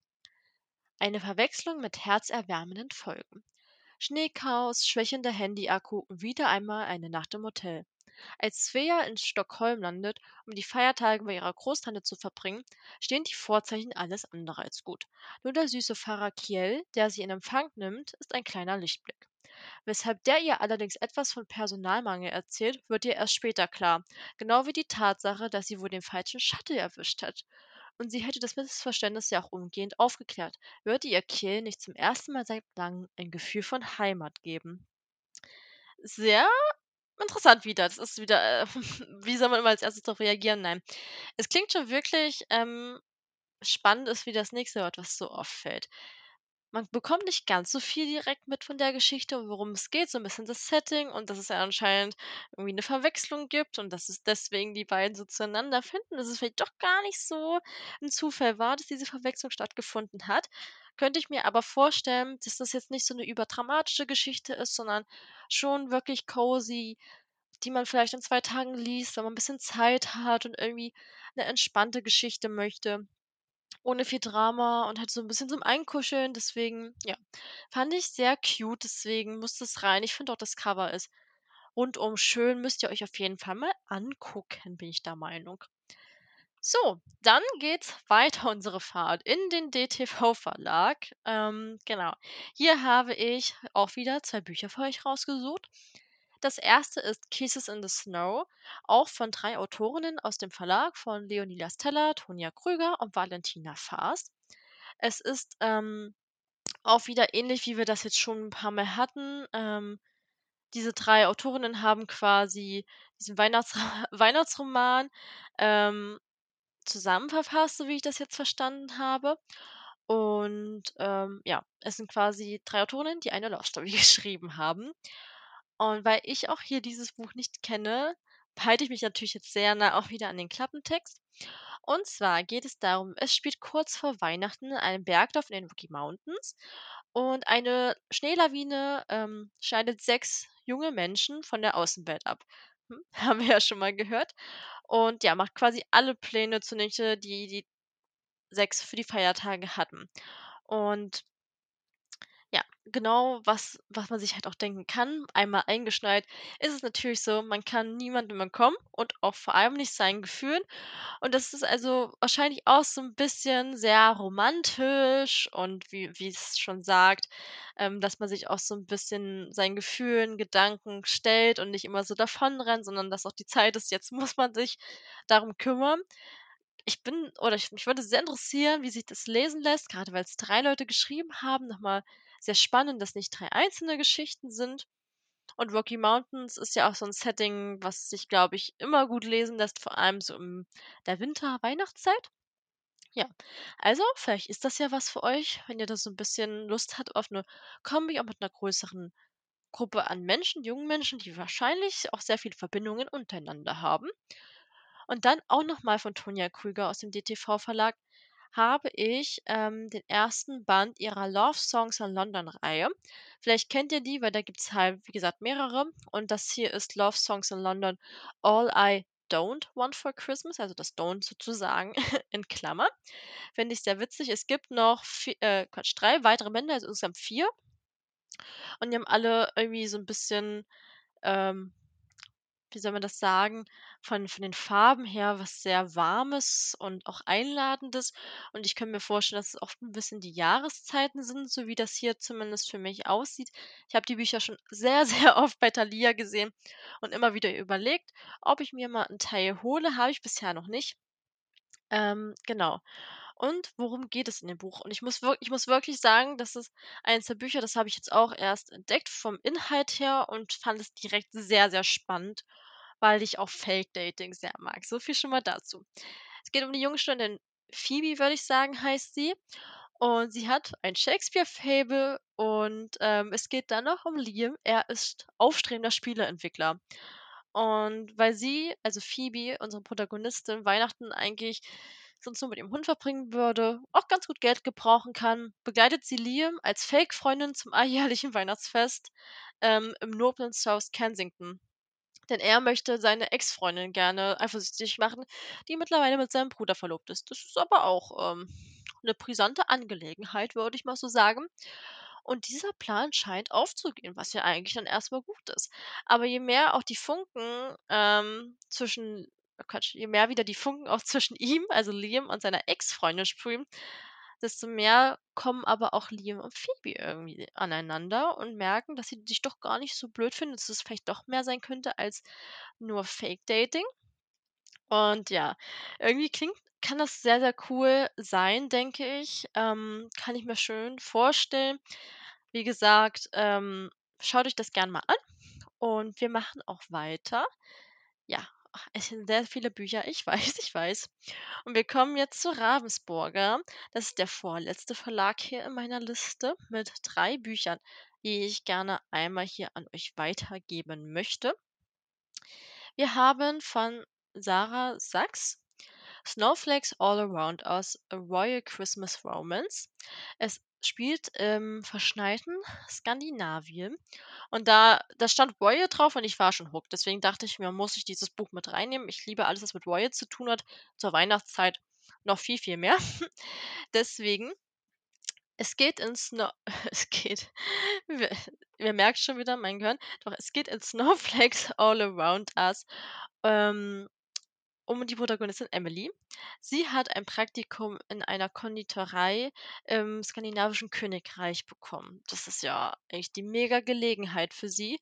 Eine Verwechslung mit herzerwärmenden Folgen. Schneechaos, schwächender Handyakku und wieder einmal eine Nacht im Hotel. Als Svea in Stockholm landet, um die Feiertage bei ihrer Großtante zu verbringen, stehen die Vorzeichen alles andere als gut. Nur der süße Pfarrer Kiel, der sie in Empfang nimmt, ist ein kleiner Lichtblick. Weshalb der ihr allerdings etwas von Personalmangel erzählt, wird ihr erst später klar. Genau wie die Tatsache, dass sie wohl den falschen Shuttle erwischt hat. Und sie hätte das Missverständnis ja auch umgehend aufgeklärt, würde ihr Kiel nicht zum ersten Mal seit langem ein Gefühl von Heimat geben. Sehr interessant wieder. Das ist wieder, wie soll man immer als Erstes darauf reagieren? Nein. Es klingt schon wirklich, spannend ist wie das nächste Wort, was so auffällt. Man bekommt nicht ganz so viel direkt mit von der Geschichte und worum es geht, so ein bisschen das Setting und dass es ja anscheinend irgendwie eine Verwechslung gibt und dass es deswegen die beiden so zueinander finden, dass es vielleicht doch gar nicht so ein Zufall war, dass diese Verwechslung stattgefunden hat. Könnte ich mir aber vorstellen, dass das jetzt nicht so eine überdramatische Geschichte ist, sondern schon wirklich cozy, die man vielleicht in 2 Tagen liest, wenn man 'n bisschen Zeit hat und irgendwie 'ne entspannte Geschichte möchte, ohne viel Drama und halt so 'n bisschen zum Einkuscheln. Deswegen, ja, fand ich sehr cute, deswegen muss das rein. Ich finde auch, das Cover ist rundum schön, müsst ihr euch auf jeden Fall mal angucken, bin ich der Meinung. So, dann geht's weiter unsere Fahrt in den DTV-Verlag. Genau. Hier habe ich auch wieder 2 Bücher für euch rausgesucht. Das erste ist „Kisses in the Snow", auch von 3 Autorinnen aus dem Verlag von Leonie Stella, Tonia Krüger und Valentina Faast. Es ist, auch wieder ähnlich, wie wir das jetzt schon ein paar Mal hatten. Diese 3 Autorinnen haben quasi diesen Weihnachtsroman, ähm, zusammen verfasst, so wie ich das jetzt verstanden habe. Und, ja, es sind quasi 3 Autorinnen, die eine Love Story geschrieben haben. Und weil ich auch hier dieses Buch nicht kenne, halte ich mich natürlich jetzt sehr nah auch wieder an den Klappentext. Und zwar geht es darum, es spielt kurz vor Weihnachten in einem Bergdorf in den Rocky Mountains und eine Schneelawine, schneidet 6 junge Menschen von der Außenwelt ab. Haben wir ja schon mal gehört. Und ja, macht quasi alle Pläne zunichte, die die 6 für die Feiertage hatten. Und ja, genau, was man sich halt auch denken kann, einmal eingeschneit, ist es natürlich so, man kann niemandem entkommen und auch vor allem nicht seinen Gefühlen. Und das ist also wahrscheinlich auch so ein bisschen sehr romantisch und wie es schon sagt, dass man sich auch so ein bisschen seinen Gefühlen, Gedanken stellt und nicht immer so davonrennt, sondern dass auch die Zeit ist, jetzt muss man sich darum kümmern. Mich würde sehr interessieren, wie sich das lesen lässt, gerade weil es 3 Leute geschrieben haben. Nochmal sehr spannend, dass nicht 3 einzelne Geschichten sind. Und Rocky Mountains ist ja auch so ein Setting, was sich, glaube ich, immer gut lesen lässt, vor allem so in der Winter-Weihnachtszeit. Ja, also vielleicht ist das ja was für euch, wenn ihr da so ein bisschen Lust habt auf eine Kombi, auch mit einer größeren Gruppe an Menschen, jungen Menschen, die wahrscheinlich auch sehr viele Verbindungen untereinander haben. Und dann auch noch mal von Tonia Krüger aus dem DTV-Verlag habe ich, den ersten Band ihrer „Love Songs in London"-Reihe. Vielleicht kennt ihr die, weil da gibt's halt, wie gesagt, mehrere. Und das hier ist „Love Songs in London All I Don't Want for Christmas", also das Don't sozusagen in Klammern. Finde ich sehr witzig. Es gibt noch 3 weitere Bände, also insgesamt 4. Und die haben alle irgendwie so ein bisschen, ähm wie soll man das sagen, von den Farben her was sehr Warmes und auch Einladendes. Und ich kann mir vorstellen, dass es oft ein bisschen die Jahreszeiten sind, so wie das hier zumindest für mich aussieht. Ich habe die Bücher schon sehr, sehr oft bei Thalia gesehen und immer wieder überlegt, ob ich mir mal 'n Teil hole, habe ich bisher noch nicht. Genau. Und worum geht es in dem Buch? Und ich muss wirklich sagen, das ist eins der Bücher, das habe ich jetzt auch erst entdeckt vom Inhalt her und fand es direkt sehr, sehr spannend, weil ich auch Fake Dating sehr mag. So viel schon mal dazu. Es geht um die junge Studentin Phoebe, würde ich sagen, heißt sie. Und sie hat ein Shakespeare-Faible und, es geht dann noch um Liam. Er ist aufstrebender Spieleentwickler. Und weil sie, also Phoebe, unsere Protagonistin, Weihnachten eigentlich sonst nur mit ihrem Hund verbringen würde, auch ganz gut Geld gebrauchen kann, begleitet sie Liam als Fake-Freundin zum alljährlichen Weihnachtsfest, im noblen South Kensington. Denn er möchte seine Ex-Freundin gerne eifersüchtig machen, die mittlerweile mit seinem Bruder verlobt ist. Das ist aber auch, 'ne brisante Angelegenheit, würde ich mal so sagen. Und dieser Plan scheint aufzugehen, was ja eigentlich dann erstmal gut ist. Aber je mehr auch die Funken, zwischen Quatsch, je mehr wieder die Funken auch zwischen ihm, also Liam und seiner Ex-Freundin sprühen, desto mehr kommen aber auch Liam und Phoebe irgendwie aneinander und merken, dass sie sich doch gar nicht so blöd finden, dass es vielleicht doch mehr sein könnte als nur Fake Dating. Und ja, irgendwie klingt kann das sehr, sehr cool sein, denke ich. Kann ich mir schön vorstellen. Wie gesagt, schaut euch das gern mal an und wir machen auch weiter. Ja, ach, es sind sehr viele Bücher, ich weiß, ich weiß. Und wir kommen jetzt zu Ravensburger. Das ist der vorletzte Verlag hier in meiner Liste mit 3 Büchern, die ich gerne einmal hier an euch weitergeben möchte. Wir haben von Sarah Sachs Snowflakes All Around Us, A Royal Christmas Romance. Es spielt im verschneiten Skandinavien. Und da stand Voyage drauf und ich war schon hooked. Deswegen dachte ich mir, muss ich dieses Buch mit reinnehmen. Ich liebe alles, was mit Voyage zu tun hat. Zur Weihnachtszeit noch viel, viel mehr. Deswegen, es geht ins Snow es geht wir ihr merkt schon wieder mein Gehirn. Doch es geht in Snowflakes All Around Us, ähm, um die Protagonistin Emily. Sie hat ein Praktikum in einer Konditorei im skandinavischen Königreich bekommen. Das ist ja eigentlich die mega Gelegenheit für sie.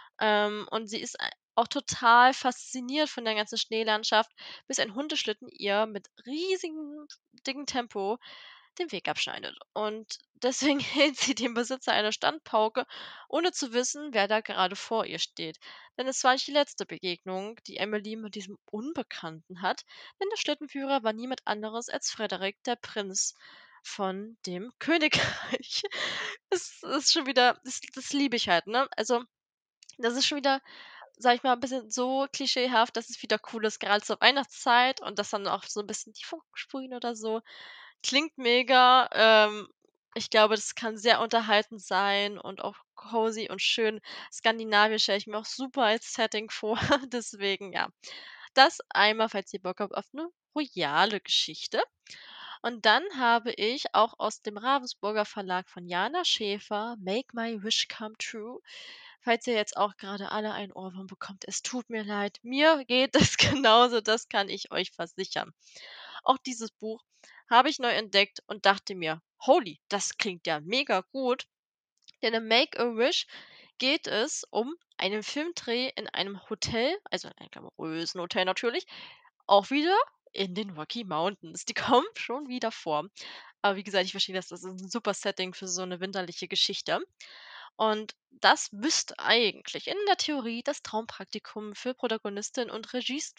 Und sie ist auch total fasziniert von der ganzen Schneelandschaft, bis ein Hundeschlitten ihr mit riesigem dicken Tempo den Weg abschneidet. Und deswegen hält sie dem Besitzer eine Standpauke, ohne zu wissen, wer da gerade vor ihr steht. Denn es war nicht die letzte Begegnung, die Emily mit diesem Unbekannten hat, denn der Schlittenführer war niemand anderes als Frederik, der Prinz von dem Königreich. Es ist schon wieder, das liebe ich halt, ne? Also, das ist schon wieder, sage ich mal, 'n bisschen so klischeehaft, dass es wieder cool ist, gerade zur Weihnachtszeit und dass dann auch so 'n bisschen die Funken sprühen oder so. Klingt mega. Ich glaube, das kann sehr unterhaltend sein und auch cozy und schön. Skandinavien stelle ich mir auch super als Setting vor. Deswegen, ja. Das einmal, falls ihr Bock habt auf 'ne royale Geschichte. Und dann habe ich auch aus dem Ravensburger Verlag von Jana Schäfer „Make My Wish Come True". Falls ihr jetzt auch gerade alle einen Ohrwurm bekommt, es tut mir leid. Mir geht es genauso, das kann ich euch versichern. Auch dieses Buch habe ich neu entdeckt und dachte mir: „Holy, das klingt ja mega gut." Denn in „Make a Wish" geht es um einen Filmdreh in einem Hotel, also in einem glamourösen Hotel natürlich, auch wieder in den Rocky Mountains. Die kommen schon wieder vor. Aber wie gesagt, ich verstehe das, das ist 'n super Setting für so 'ne winterliche Geschichte. Und das müsste eigentlich in der Theorie das Traumpraktikum für Protagonistin und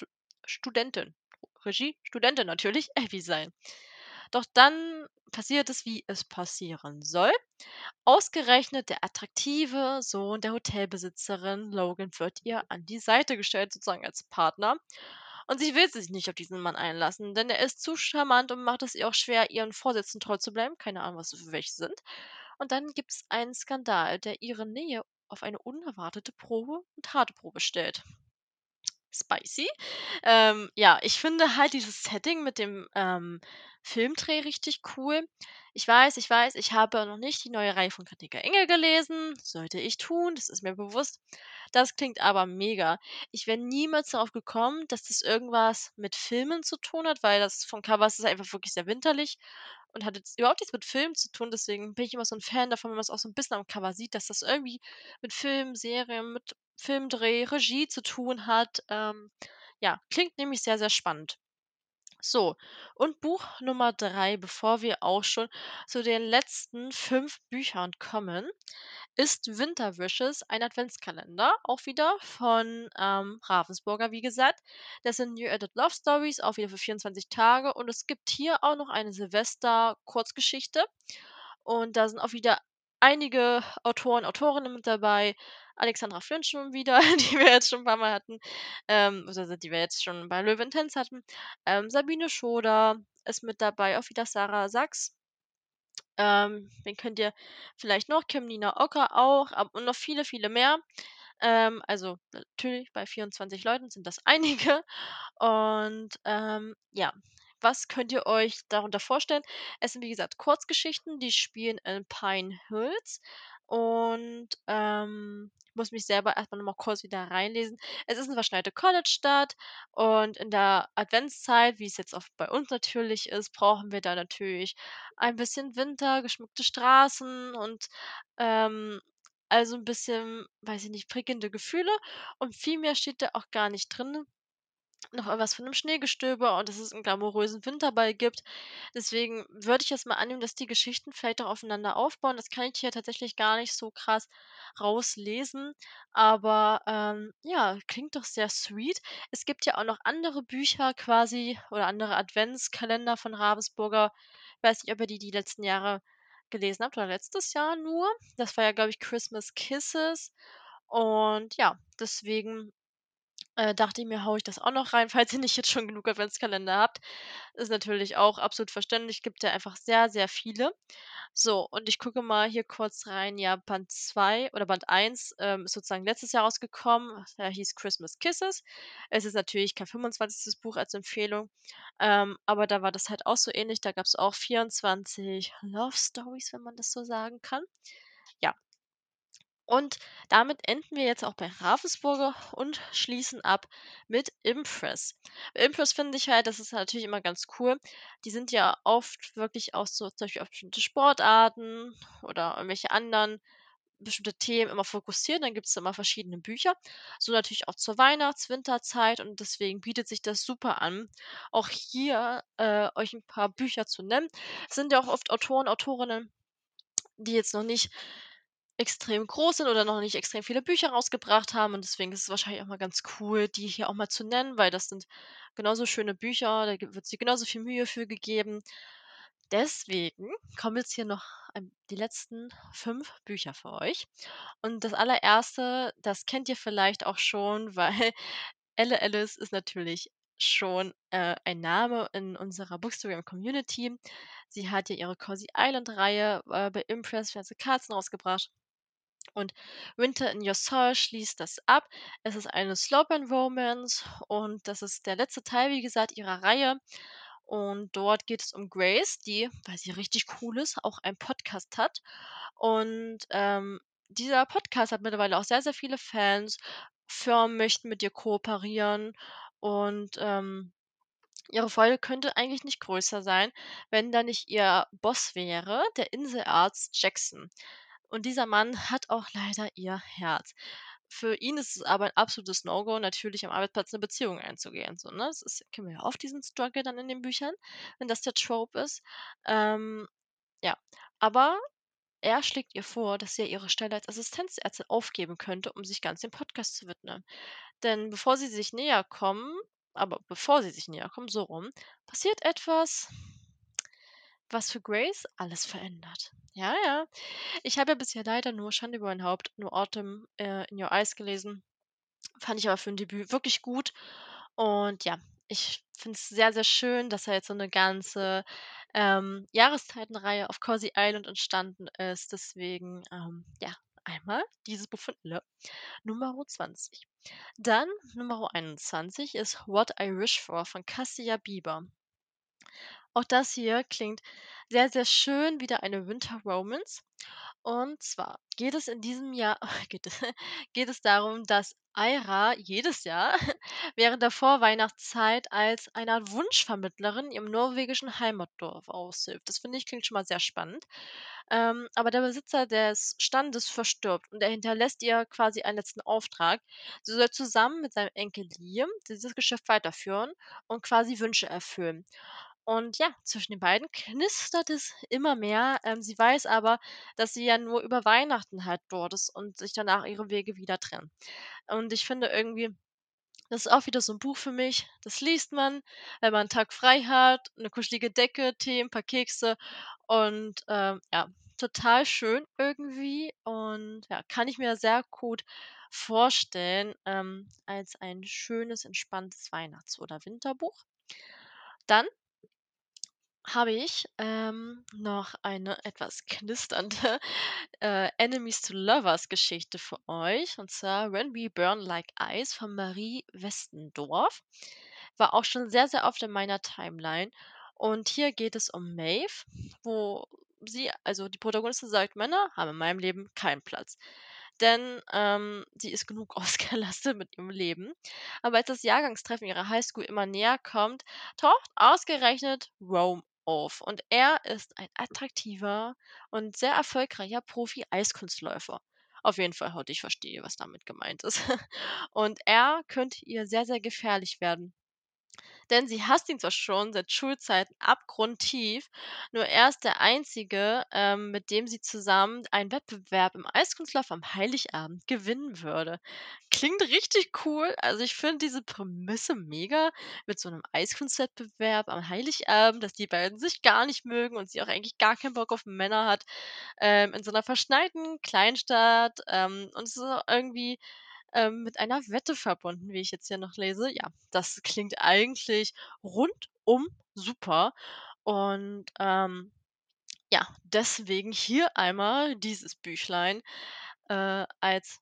Regiestudentin natürlich, Abby sein. Doch dann passiert es, wie es passieren soll. Ausgerechnet der attraktive Sohn der Hotelbesitzerin Logan wird ihr an die Seite gestellt, sozusagen als Partner. Und sie will sich nicht auf diesen Mann einlassen, denn er ist zu charmant und macht es ihr auch schwer, ihren Vorsätzen treu zu bleiben. Keine Ahnung, was das für welche sind. Und dann gibt es einen Skandal, der ihre Nähe auf eine unerwartete Probe und harte Probe stellt. Spicy. Ja, ich finde halt dieses Setting mit dem, Filmdreh richtig cool. Ich weiß, ich habe noch nicht die neue Reihe von Katinka Engel gelesen. Sollte ich tun, das ist mir bewusst. Das klingt aber mega. Ich wäre niemals darauf gekommen, dass das irgendwas mit Filmen zu tun hat, weil das vom Cover ist es einfach wirklich sehr winterlich und hat jetzt überhaupt nichts mit Filmen zu tun. Deswegen bin ich immer so ein Fan davon, wenn man es auch so ein bisschen am Cover sieht, dass das irgendwie mit Filmen, Serien, mit Filmdreh, Regie zu tun hat. Ja, klingt nämlich sehr, sehr spannend. So, und Buch Nummer 3, bevor wir auch schon zu den letzten 5 Büchern kommen, ist Winter Wishes, ein Adventskalender, auch wieder von, Ravensburger, wie gesagt. Das sind New Adult Love Stories, auch wieder für 24 Tage. Und es gibt hier auch noch eine Silvester-Kurzgeschichte. Und da sind auch wieder einige Autoren, Autorinnen mit dabei. Alexandra Flinch schon wieder, die wir jetzt schon ein paar Mal hatten, beziehungsweise die wir jetzt schon bei Löwe Intense hatten. Sabine Schoder ist mit dabei, auch wieder Sarah Sachs. Wen könnt ihr vielleicht noch? Nina Ocker auch, und noch viele, viele mehr. Also natürlich bei 24 Leuten sind das einige. Und ja, was könnt ihr euch darunter vorstellen? Es sind wie gesagt Kurzgeschichten, die spielen in Pine Hills. Und ich muss mich selber erstmal noch mal kurz wieder reinlesen. Es ist eine verschneite College-Stadt und in der Adventszeit, wie es jetzt auch bei uns natürlich ist, brauchen wir da natürlich ein bisschen Winter, geschmückte Straßen und ähm, also ein bisschen, weiß ich nicht, prickelnde Gefühle und viel mehr steht da auch gar nicht drin. Noch irgendwas von 'nem Schneegestöber und dass es 'n glamourösen Winterball gibt. Deswegen würde ich jetzt mal annehmen, dass die Geschichten vielleicht auch aufeinander aufbauen. Das kann ich hier tatsächlich gar nicht so krass rauslesen, aber, ja, klingt doch sehr sweet. Es gibt ja auch noch andere Bücher quasi oder andere Adventskalender von Ravensburger. Ich weiß nicht, ob ihr die letzten Jahre gelesen habt oder letztes Jahr nur. Das war ja, glaube ich, Christmas Kisses und ja, deswegen Dachte ich mir, haue ich das auch noch rein, falls ihr nicht jetzt schon genug Adventskalender habt. Ist natürlich auch absolut verständlich, gibt ja einfach sehr, sehr viele. So, und ich gucke mal hier kurz rein. Ja, Band 2 oder Band 1 ist sozusagen letztes Jahr rausgekommen. Der hieß Christmas Kisses. Es ist natürlich kein 25. Buch als Empfehlung, aber da war das halt auch so ähnlich. Da gab es auch 24 Love Stories, wenn man das so sagen kann. Ja, und damit enden wir jetzt auch bei Ravensburger und schließen ab mit Impress. Bei Impress finde ich halt, das ist natürlich immer ganz cool. Die sind ja oft wirklich auch so zum Beispiel auf bestimmte Sportarten oder irgendwelche anderen bestimmte Themen immer fokussiert. Dann gibt es immer verschiedene Bücher. So natürlich auch zur Weihnachts-Winterzeit und deswegen bietet sich das super an, auch hier euch ein paar Bücher zu nennen. Es sind ja auch oft Autoren, Autorinnen, die jetzt noch nicht extrem groß sind oder noch nicht extrem viele Bücher rausgebracht haben und deswegen ist es wahrscheinlich auch mal ganz cool, die hier auch mal zu nennen, weil das sind genauso schöne Bücher, da wird sich genauso viel Mühe für gegeben. Deswegen kommen jetzt hier noch die letzten 5 Bücher für euch. Und das allererste, das kennt ihr vielleicht auch schon, weil Elle Ellis ist natürlich schon, ein Name in unserer Bookstagram-Community. Sie hat ja ihre Cozy Island-Reihe, bei Impress für Katzen rausgebracht. Und Winter in Your Soul schließt das ab. Es ist eine Slow-Burn-Romance und das ist der letzte Teil, wie gesagt, ihrer Reihe. Und dort geht es um Grace, die, weil sie richtig cool ist, auch einen Podcast hat. Und dieser Podcast hat mittlerweile auch sehr, sehr viele Fans. Firmen möchten mit ihr kooperieren und ihre Freude könnte eigentlich nicht größer sein, wenn da nicht ihr Boss wäre, der Inselarzt Jackson. Und dieser Mann hat auch leider ihr Herz. Für ihn ist es aber ein absolutes No-Go, natürlich am Arbeitsplatz eine Beziehung einzugehen. So, ne? Das ist, kennen wir ja oft diesen Struggle dann in den Büchern, wenn das der Trope ist. Ähm, ja, aber er schlägt ihr vor, dass sie ja ihre Stelle als Assistenzärztin aufgeben könnte, um sich ganz dem Podcast zu widmen. Denn bevor sie sich näher kommen, so rum, passiert etwas, was für Grace alles verändert. Ja, ja. Ich habe ja bisher leider nur Schande über mein Haupt, nur Autumn in Your Eyes gelesen. Fand ich aber für ein Debüt wirklich gut. Und ja, ich finde es sehr, sehr schön, dass da jetzt so eine ganze, Jahreszeitenreihe auf Cozy Island entstanden ist. Deswegen, ja, einmal dieses Buch von Elle, Numero 20. Dann Numero 21 ist What I Wish For von Cassia Bieber. Auch das hier klingt sehr, sehr schön, wieder eine Winter Romance. Und zwar geht es in diesem Jahr geht es darum, dass Aira jedes Jahr während der Vorweihnachtszeit als eine Art Wunschvermittlerin im norwegischen Heimatdorf aushilft. Das finde ich klingt schon mal sehr spannend. Aber der Besitzer des Standes verstirbt und er hinterlässt ihr quasi einen letzten Auftrag. Sie soll zusammen mit seinem Enkel Liam dieses Geschäft weiterführen und quasi Wünsche erfüllen. Und ja, zwischen den beiden knistert es immer mehr. Sie weiß aber, dass sie ja nur über Weihnachten halt dort ist und sich danach ihre Wege wieder trennen. Und ich finde irgendwie, das ist auch wieder so ein Buch für mich. Das liest man, wenn man 'n Tag frei hat, eine kuschelige Decke, Tee, 'n paar Kekse und, ja, total schön irgendwie und ja, kann ich mir sehr gut vorstellen, als ein schönes, entspanntes Weihnachts oder Winterbuch. Dann habe ich, noch eine etwas knisternde, Enemies to Lovers Geschichte für euch, und zwar „When We Burn Like Ice“ von Marie Westendorf. War auch schon sehr, sehr oft in meiner Timeline. Und hier geht es um Maeve, wo die Protagonistin sagt: „Männer haben in meinem Leben keinen Platz.“ Denn, sie ist genug ausgelastet mit ihrem Leben. Aber als das Jahrgangstreffen ihrer Highschool immer näher kommt, taucht ausgerechnet Rome auf. Und er ist ein attraktiver und sehr erfolgreicher Profi-Eiskunstläufer. Auf jeden Fall heute, ich verstehe, was damit gemeint ist. Und er könnte ihr sehr, sehr gefährlich werden. Denn sie hasst ihn zwar schon seit Schulzeiten abgrundtief, nur er ist der Einzige, mit dem sie zusammen einen Wettbewerb im Eiskunstlauf am Heiligabend gewinnen würde. Klingt richtig cool. Also, ich finde diese Prämisse mega mit so einem Eiskunstwettbewerb am Heiligabend, dass die beiden sich gar nicht mögen und sie auch eigentlich gar keinen Bock auf Männer hat, in so einer verschneiten Kleinstadt, und es ist auch irgendwie mit einer Wette verbunden, wie ich jetzt hier noch lese. Ja, das klingt eigentlich rundum super und, ja, deswegen hier einmal dieses Büchlein, als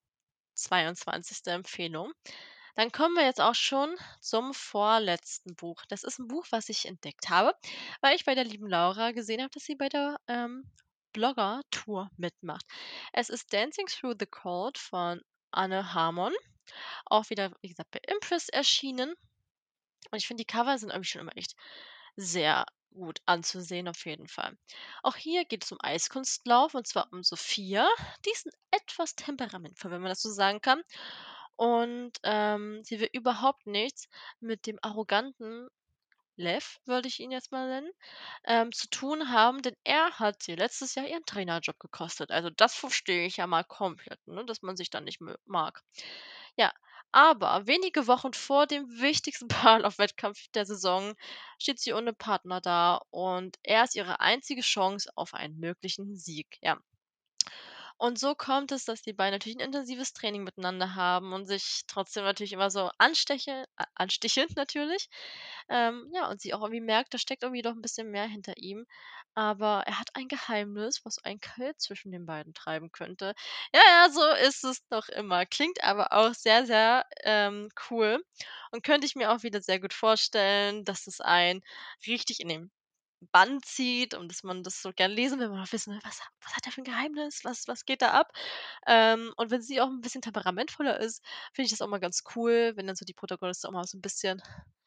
22. Empfehlung. Dann kommen wir jetzt auch schon zum vorletzten Buch. Das ist ein Buch, was ich entdeckt habe, weil ich bei der lieben Laura gesehen habe, dass sie bei der, Blogger-Tour mitmacht. Es ist „Dancing Through the Cold" von Anne Harmon, auch wieder, wie gesagt, bei Impress erschienen. Und ich finde, die Cover sind irgendwie schon immer echt sehr gut anzusehen, auf jeden Fall. Auch hier geht es um Eiskunstlauf, und zwar um Sophia. Die ist 'n etwas temperamentvoll, wenn man das so sagen kann. Und, sie will überhaupt nichts mit dem arroganten Lev, würde ich ihn jetzt mal nennen, zu tun haben, denn er hat sie letztes Jahr ihren Trainerjob gekostet. Also, das verstehe ich ja mal komplett, ne, dass man sich dann nicht mag. Ja, aber wenige Wochen vor dem wichtigsten Wettkampf der Saison steht sie ohne Partner da und er ist ihre einzige Chance auf einen möglichen Sieg, ja. Und so kommt es, dass die beiden natürlich 'n intensives Training miteinander haben und sich trotzdem natürlich immer so ansticheln natürlich. Ja, und sie auch irgendwie merkt, da steckt irgendwie doch ein bisschen mehr hinter ihm. Aber er hat ein Geheimnis, was ein Kill zwischen den beiden treiben könnte. Ja, ja, so ist es doch immer. Klingt aber auch sehr, sehr, cool und könnte ich mir auch wieder sehr gut vorstellen, dass es einen richtig in den Bann zieht und dass man das so gern lesen will. Man will wissen, was hat er für 'n Geheimnis? Was geht da ab? Und wenn sie auch 'n bisschen temperamentvoller ist, finde ich das auch mal ganz cool, wenn dann so die Protagonisten auch mal so 'n bisschen,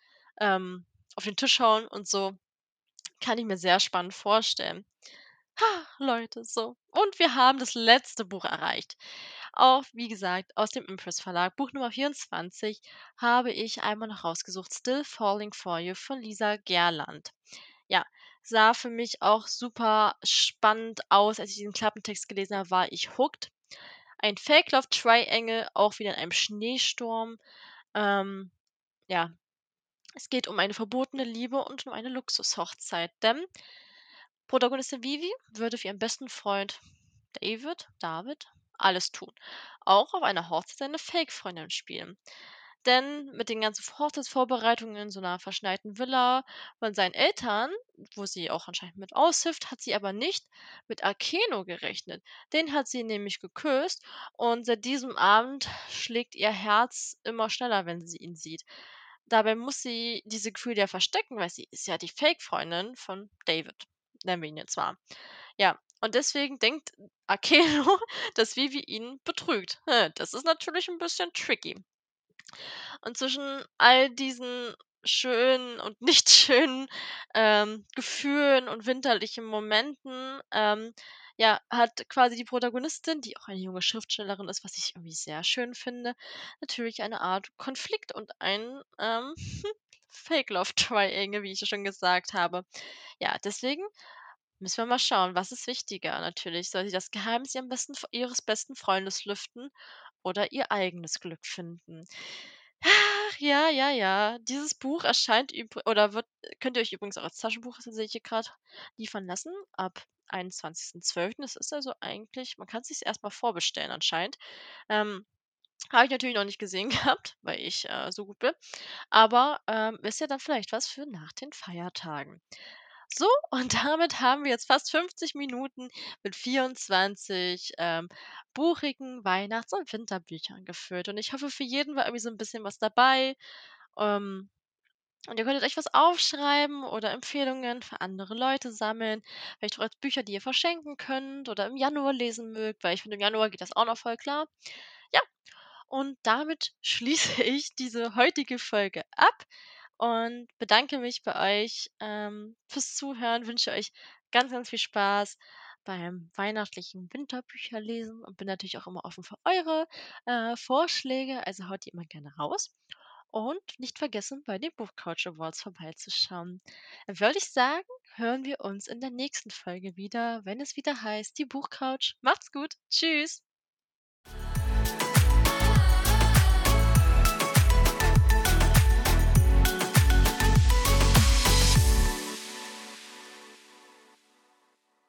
auf den Tisch hauen und so. Kann ich mir sehr spannend vorstellen. Ha, Leute, so. Und wir haben das letzte Buch erreicht. Auch, wie gesagt, aus dem Impress Verlag, Buch Nummer 24, habe ich einmal noch rausgesucht: „Still Falling for You" von Lisa Gerland. Ja, sah für mich auch super spannend aus. Als ich diesen Klappentext gelesen habe, war ich hooked. Ein Fake Love Triangle, auch wieder in einem Schneesturm. Ähm, ja, es geht um eine verbotene Liebe und um eine Luxushochzeit, denn Protagonistin Vivi würde für ihren besten Freund David, alles tun. Auch auf einer Hochzeit seine Fake-Freundin spielen. Denn mit den ganzen Hochzeitsvorbereitungen in so einer verschneiten Villa von seinen Eltern, wo sie auch anscheinend mit aushilft, hat sie aber nicht mit Akeno gerechnet. Den hat sie nämlich geküsst und seit diesem Abend schlägt ihr Herz immer schneller, wenn sie ihn sieht. Dabei muss sie diese Gefühle ja verstecken, weil sie ist ja die Fake-Freundin von David, nennen wir ihn jetzt mal. Ja, und deswegen denkt Akeno, dass Vivi ihn betrügt. Das ist natürlich ein bisschen tricky. Und zwischen all diesen schönen und nicht schönen, Gefühlen und winterlichen Momenten, ja, hat quasi die Protagonistin, die auch eine junge Schriftstellerin ist, was ich irgendwie sehr schön finde, natürlich eine Art Konflikt und ein, Fake Love Triangle, wie ich ja schon gesagt habe. Ja, deswegen müssen wir mal schauen, was ist wichtiger natürlich. Soll sie das Geheimnis ihres besten Freundes lüften oder ihr eigenes Glück finden? Ach, ja, ja, ja. Dieses Buch erscheint oder könnt ihr euch übrigens auch als Taschenbuch, das sehe ich hier grad, liefern lassen ab 21.12. Das ist also eigentlich, man kann sich's erst mal vorbestellen anscheinend. Ähm, habe ich natürlich noch nicht gesehen gehabt, weil ich, so gut bin. Aber, ist ja dann vielleicht was für nach den Feiertagen. So, und damit haben wir jetzt fast 50 Minuten mit 24, buchigen Weihnachts- und Winterbüchern gefüllt. Und ich hoffe, für jeden war irgendwie so ein bisschen was dabei. Ähm, und ihr könntet euch was aufschreiben oder Empfehlungen für andere Leute sammeln. Vielleicht auch als Bücher, die ihr verschenken könnt oder im Januar lesen mögt, weil ich finde, im Januar geht das auch noch voll klar. Ja, und damit schließe ich diese heutige Folge ab und bedanke mich bei euch, fürs Zuhören, wünsche euch ganz, ganz viel Spaß beim weihnachtlichen Winterbücherlesen und bin natürlich auch immer offen für eure Vorschläge, also haut die immer gerne raus. Und nicht vergessen, bei den Buchcouch Awards vorbeizuschauen. Dann würde ich sagen, hören wir uns in der nächsten Folge wieder, wenn es wieder heißt, die Buchcouch. Macht's gut. Tschüss.